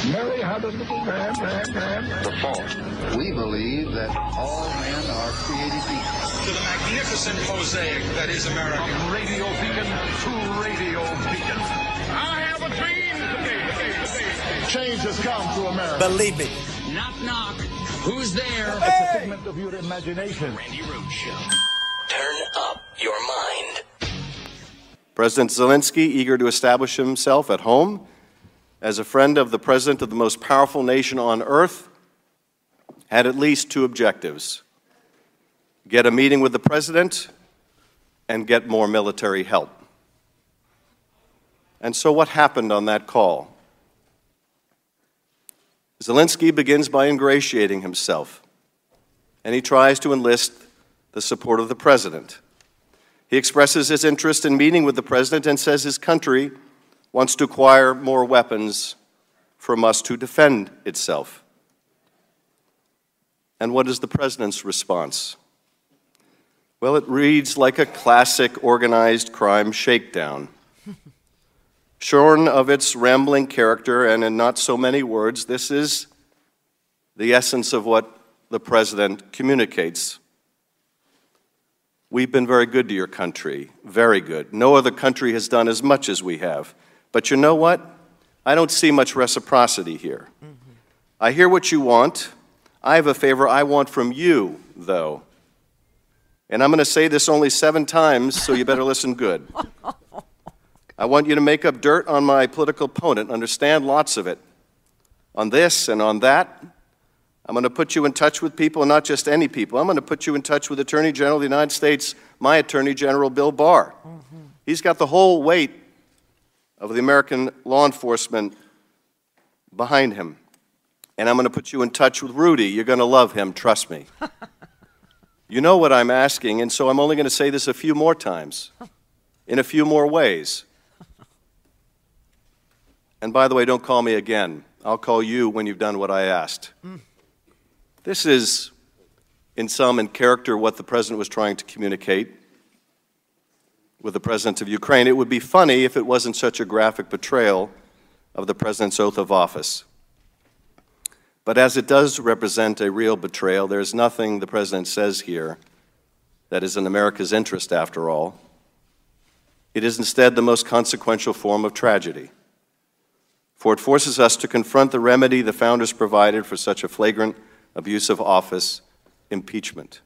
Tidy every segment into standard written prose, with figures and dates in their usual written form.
Mary had a little lamb. The fourth, we believe that all men are created equal. To the magnificent mosaic that is America. From Radio Beacon to Radio Beacon. I have a dream today. Change has come to America. Believe me. Knock, knock. Who's there? It's a figment of your imagination. Randy Rhoads Show. Turn up your mind. President Zelensky, eager to establish himself at home as a friend of the president of the most powerful nation on earth, had at least two objectives: get a meeting with the president and get more military help. And so what happened on that call? Zelensky begins by ingratiating himself, and he tries to enlist the support of the president. He expresses his interest in meeting with the president and says his country wants to acquire more weapons from us to defend itself. And what is the president's response? Well, it reads like a classic organized crime shakedown. Shorn of its rambling character and in not so many words, this is the essence of what the president communicates. We've been very good to your country, very good. No other country has done as much as we have. But you know what? I don't see much reciprocity here. I hear what you want. I have a favor I want from you, though. And I'm going to say this only 7 times, so you better listen good. I want you to make up dirt on my political opponent, understand lots of it. On this and on that, I'm going to put you in touch with people, and not just any people. I'm going to put you in touch with Attorney General of the United States, my Attorney General, Bill Barr. He's got the whole weight of the American law enforcement behind him. And I'm going to put you in touch with Rudy. You're going to love him, trust me. You know what I'm asking, and so I'm only going to say this a few more times, in a few more ways. And by the way, don't call me again. I'll call you when you've done what I asked. This is, in character, what the president was trying to communicate with the president of Ukraine. It would be funny if it wasn't such a graphic portrayal of the president's oath of office. But as it does represent a real betrayal, there's nothing the president says here that is in America's interest, after all. It is instead the most consequential form of tragedy, for it forces us to confront the remedy the founders provided for such a flagrant abuse of office: impeachment.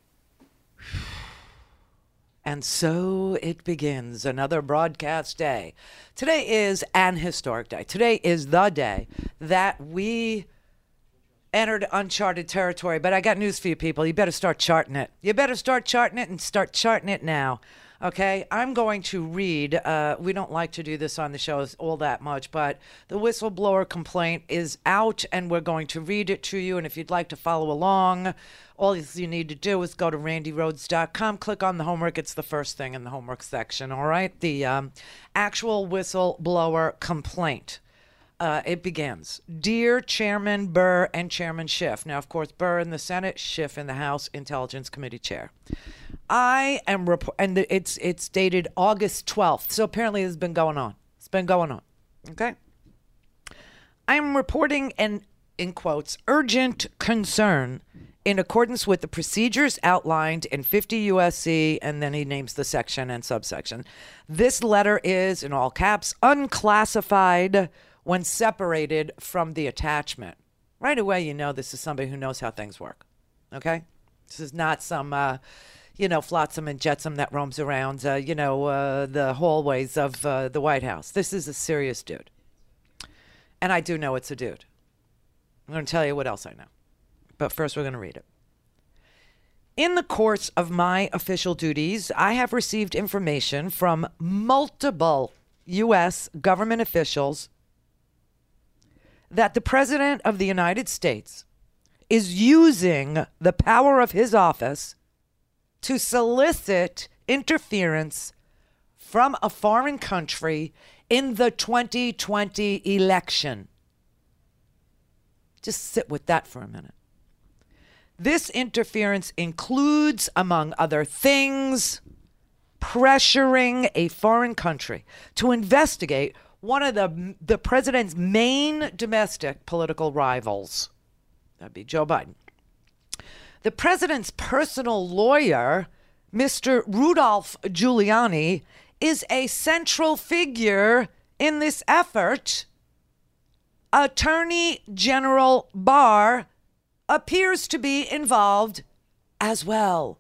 And so it begins, another broadcast day. Today is an historic day. Today is the day that we entered uncharted territory. But I got news for you people. You better start charting it. You better start charting it, and start charting it now. Okay, I'm going to read, we don't like to do this on the show all that much, but the whistleblower complaint is out, and we're going to read it to you. And if you'd like to follow along, all you need to do is go to randyrhoads.com, click on the homework. It's the first thing in the homework section, all right? The actual whistleblower complaint. It begins. Dear Chairman Burr and Chairman Schiff. Now, of course, Burr in the Senate, Schiff in the House Intelligence Committee Chair. I am and it's dated August 12th. So apparently it's been going on. It's been going on. Okay. I am reporting an, in quotes, urgent concern in accordance with the procedures outlined in 50 U.S.C., and then he names the section and subsection. This letter is, in all caps, unclassified when separated from the attachment. Right away, you know this is somebody who knows how things work. Okay? This is not some, flotsam and jetsam that roams around, the hallways of the White House. This is a serious dude. And I do know it's a dude. I'm going to tell you what else I know. But first, we're going to read it. In the course of my official duties, I have received information from multiple U.S. government officials that the President of the United States is using the power of his office to solicit interference from a foreign country in the 2020 election. Just sit with that for a minute. This interference includes, among other things, pressuring a foreign country to investigate one of the president's main domestic political rivals. That'd be Joe Biden. The president's personal lawyer, Mr. Rudolph Giuliani, is a central figure in this effort. Attorney General Barr appears to be involved as well.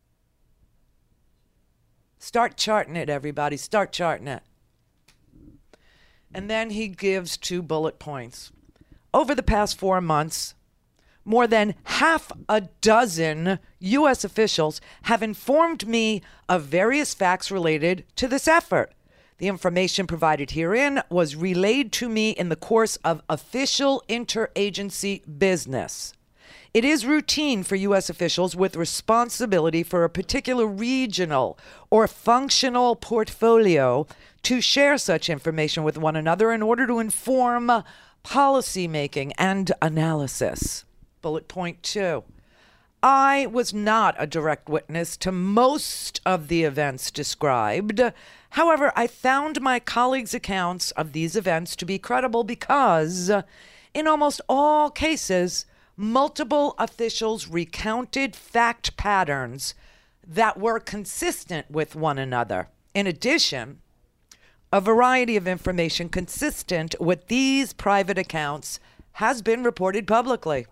Start charting it, everybody. Start charting it. And then he gives 2 bullet points. Over the past 4 months, more than half a dozen U.S. officials have informed me of various facts related to this effort. The information provided herein was relayed to me in the course of official interagency business. It is routine for U.S. officials with responsibility for a particular regional or functional portfolio to share such information with one another in order to inform policy making and analysis. Bullet point 2. I was not a direct witness to most of the events described. However, I found my colleagues' accounts of these events to be credible because, in almost all cases, multiple officials recounted fact patterns that were consistent with one another. In addition, a variety of information consistent with these private accounts has been reported publicly.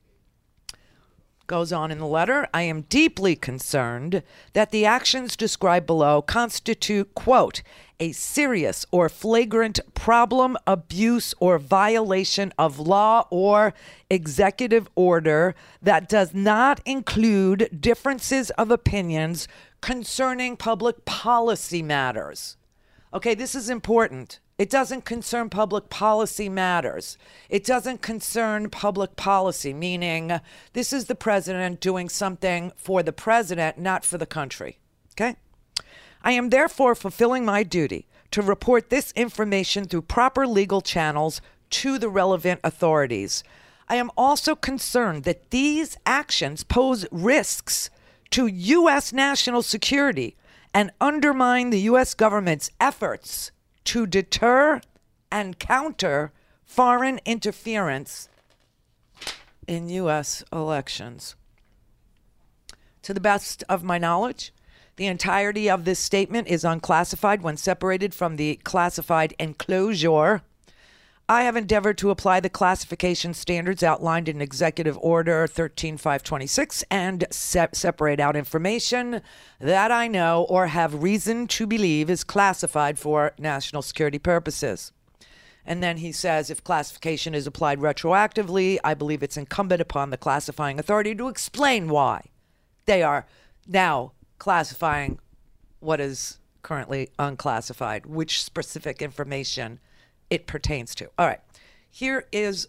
Goes on in the letter, I am deeply concerned that the actions described below constitute, quote, a serious or flagrant problem, abuse, or violation of law or executive order that does not include differences of opinions concerning public policy matters. Okay, this is important. It doesn't concern public policy matters. It doesn't concern public policy, meaning this is the president doing something for the president, not for the country. Okay? I am therefore fulfilling my duty to report this information through proper legal channels to the relevant authorities. I am also concerned that these actions pose risks to U.S. national security and undermine the U.S. government's efforts to deter and counter foreign interference in U.S. elections. To the best of my knowledge, the entirety of this statement is unclassified when separated from the classified enclosure. I have endeavored to apply the classification standards outlined in Executive Order 13526 and separate out information that I know or have reason to believe is classified for national security purposes. And then he says, if classification is applied retroactively, I believe it's incumbent upon the classifying authority to explain why they are now classifying what is currently unclassified, which specific information it pertains to. All right, here is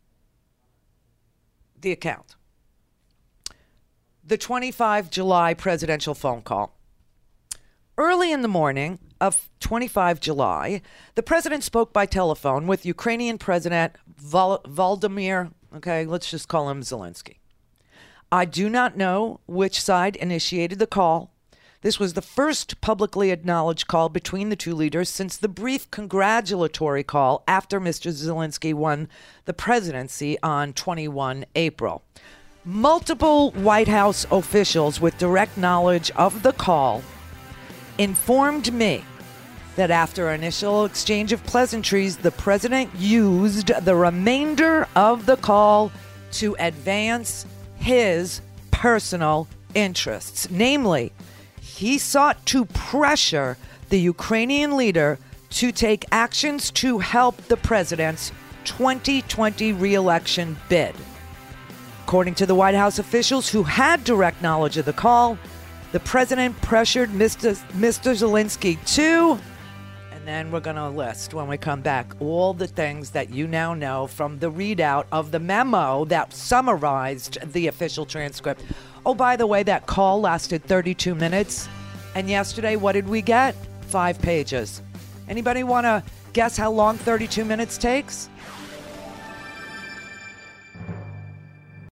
the account. The 25 July presidential phone call. Early in the morning of 25 July, the president spoke by telephone with Ukrainian President Volodymyr, okay, let's just call him Zelensky. I do not know which side initiated the call. This was the first publicly acknowledged call between the two leaders since the brief congratulatory call after Mr. Zelensky won the presidency on 21 April. Multiple White House officials with direct knowledge of the call informed me that after an initial exchange of pleasantries, the president used the remainder of the call to advance his personal interests, namely, he sought to pressure the Ukrainian leader to take actions to help the president's 2020 re-election bid. According to the White House officials who had direct knowledge of the call, the president pressured Mr. Zelensky to, and then we're going to list when we come back all the things that you now know from the readout of the memo that summarized the official transcript. Oh, by the way, that call lasted 32 minutes. And yesterday, what did we get? 5 pages. Anybody want to guess how long 32 minutes takes?